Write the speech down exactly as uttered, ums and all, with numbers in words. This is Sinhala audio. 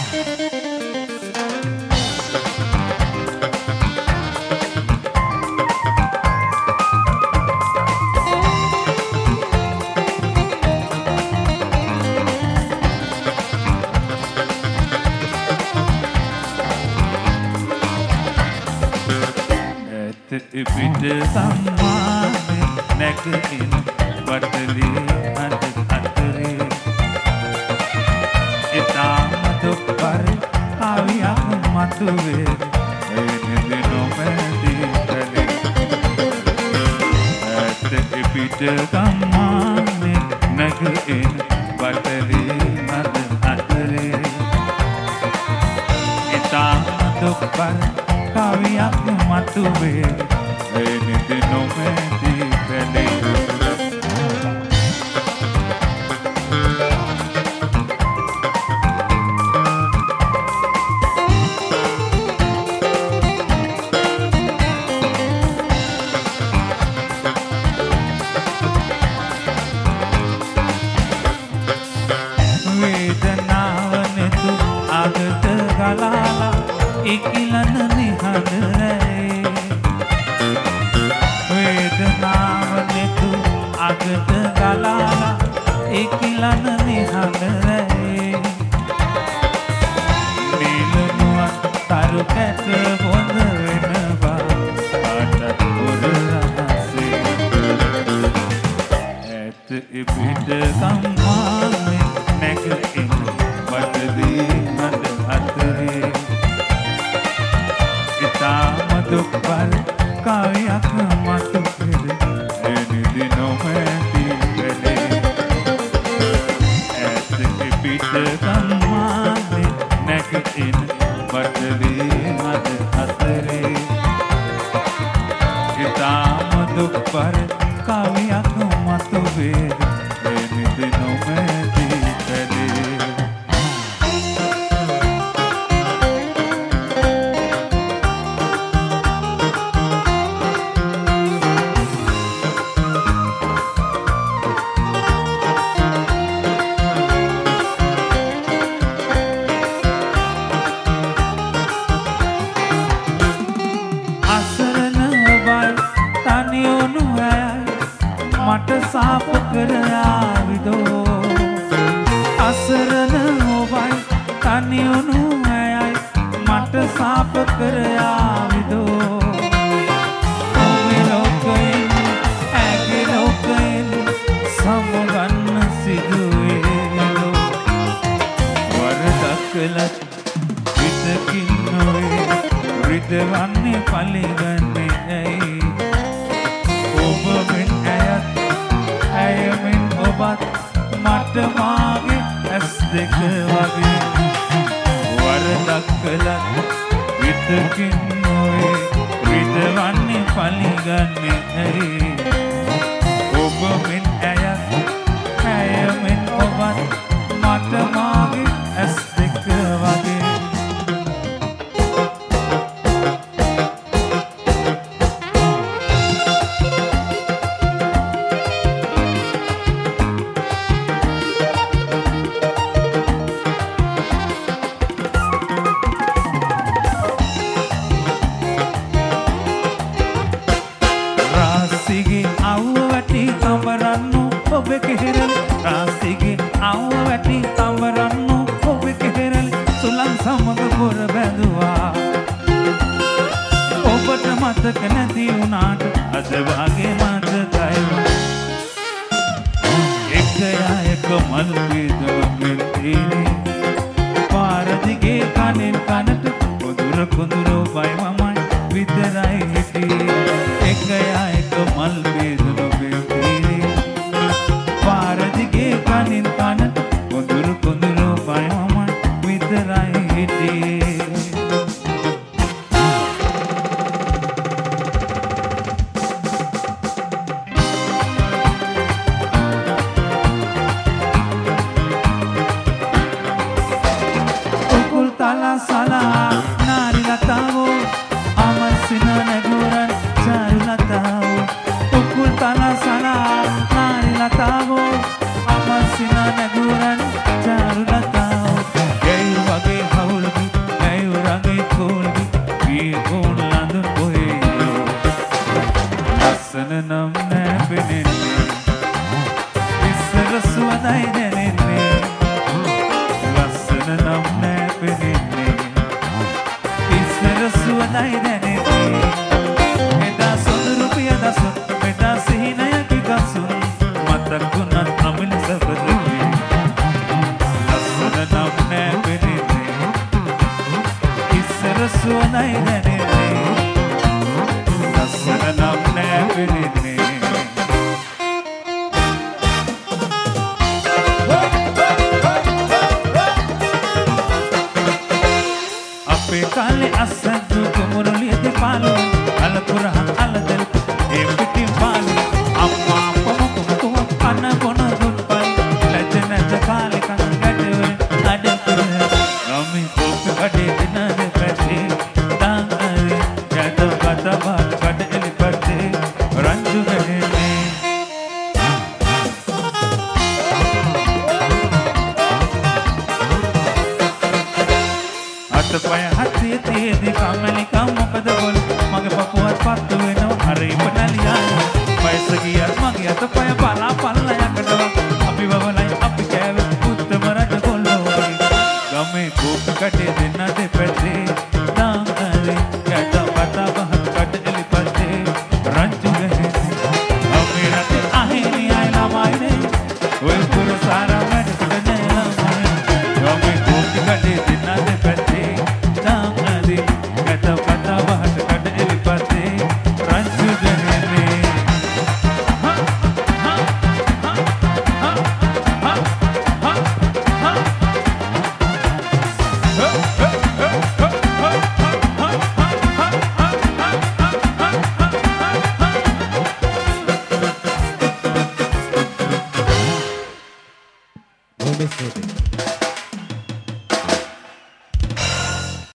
පිට සම්මානේ නැගින බඩලි අඳ අතරේ එතාම දුක්පර ආවියක් මතුවේ එනෙද නොමැදී කලේ ඇත පිට සම්මානේ නැගින බඩලි අඳ අතරේ එතාම දුක්පර කාවියක් මතුවේ එනෙද නොමැදී කලේ වේදනාව නෙතු අගට ගලාලා ඉකිලන නිහඬරේ වේදනාව නෙතු අගට ගලාලා ඉකිලන නිහඬරේ නිලනුවන් තරු කැට බොඳ වෙනවා අටත් පොර රහසේ ඇත පිට සම්මානේ නැගින බඩලි අඳ අතරේ ඉතාම දුක්පර කාවියක් මතුවේ එනෙද නොමැදී කලේ ඇත පිට සම්මානේ නැගින බඩලි අඳ අතරේ ඉතාම දුක්පර කාවියක් මතුවේ එනෙද නොමැදී කලේ මට සාප කර ආවිදෝ අසරණ ඔබයි තනියුණු ඇයයි මට සාප කර ආවිදෝ ඔබේ ලෝකයෙන් ඇගේ ලෝකයෙන් සමුගන්න සිදුවේලෝ වරදක් කළත් විතකින් නොවේ රිදවන්නේ පලිගන්නේ ඇයි ඔබ මෙන් ඇයත් ඇයමින් ඔබත් මට මාගේ ඇස් දෙක වගේ වරදක් කළත් විතකින් නොවේ රිදවන්නේ පලිගන්නේ ඇයි ඔබ මෙන් ඇයත් ඇයමින් ඔබත් මට මාගේ ඇස් දෙක වගේ රාසිගේ ආව වැටි තවරන්නු ඔබේ කෙරෙල් සුලං සමග පොර බැඳුවා ඔබට මතක නැති වුණාට අද වාගේ මතකයි එකයා එක මල් වේදමෙන් තීනේ පාර දිගේ කනෙන් කනට කොඳුර කොඳුර ඔබයි මමයි විතරයි හිටියේ එකයා එක මල් වේදමෙන් තීනේ පාරදිගේ කනින් කනට කොඳුරු කොඳුරු බය මමයි විතරයි හිටියේ උකුල් තලා සලා නාරි ලතාවෝ අමසින නැගුරන් චාරු ලතාවෝ උකුල් තලා සලා නාරි ලතාවෝ අමසින නැගුරන් චාරු ලතාවෝ ගෙයි වගේ හව නම් නෑ පෙනෙන්නේ ඉස්සර සුවඳයි දැනෙන්නේ එදා සොඳුරු පියදස මෙදා සිහිනයක ගසුන් මතකුණත් අමිලස බදන්නේ ලස්සන නම් නෑ පෙනෙන්නේ ඉස්සර සුවඳයි දැනෙන්නේ ලස්සන නම් නෑ පෙනෙන්නේ काले असदु कुमुरली दे पालो अलपुरा अलदल ए पिटी पालो अम्मा पम कुम अन कोन दुपल लजन ज काले कंगडे अडपुर नमी कोप कडे दिन दे पैसे दांगरे जद बत बात कड एलि पते रंजु गडे अत पय हत्ती तेदी कामली का මොකද බොල් මගේ පපුවත් පත්තු වෙනව හරි පනලියා වයස ගියත් මගේ අත පය බලා පල්ලා යකඩව අපි වවලයි අපි කෑවේ උත්තම රජ කොල්ලෝ ගමේ කෝප කඩේ දෙන්න දෙපැත්තේ දාංගලේ යට පතා බහත් කඩ එලි පත්තේ රංචු ගහේ අපි රටේ අහිමි අය ළමයිනේ ඔය පුර සාරා වැඩ කුඩනේ ළමයි ගමේ කෝප කඩේ දෙන්න දෙපැත්තේ Miss Baby.